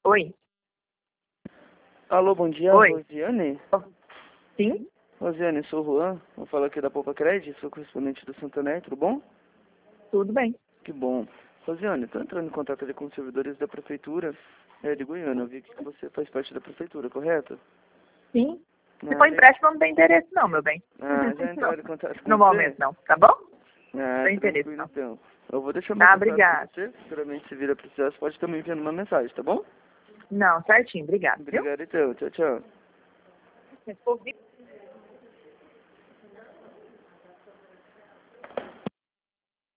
Oi. Alô, bom dia, Oi. Rosiane? Sim? Rosiane, sou o Juan, vou falar aqui da Poupa Cred, sou correspondente do Santander, tudo bom? Tudo bem. Que bom. Rosiane, estou entrando em contato ali com os servidores da Prefeitura de Goiânia, eu vi que você faz parte da Prefeitura, correto? Sim. Se Ah, for empréstimo, não tem interesse não, meu bem. já entraram em contato com No você? momento não, tá bom? Ah, Tem interesse tranquilo não. então. Eu vou deixar meu Tá, contato para obrigada. você, futuramente se vir a precisar, você pode estar me enviando uma mensagem, tá bom? Não, certinho, obrigado, viu? Obrigado então, tchau, tchau. Se for